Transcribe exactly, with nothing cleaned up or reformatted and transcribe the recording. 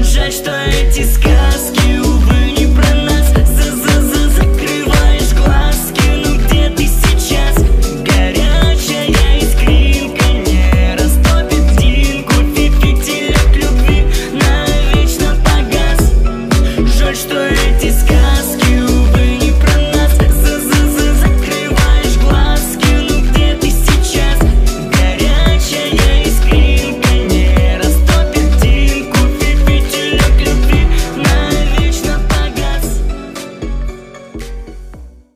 Жаль, что эти сказки, увы, не про нас. За-за-за закрываешь глазки, ну где ты сейчас? Горячая искринка не растопит динку. Фитилек любви навечно погас. Жаль, что эти сказки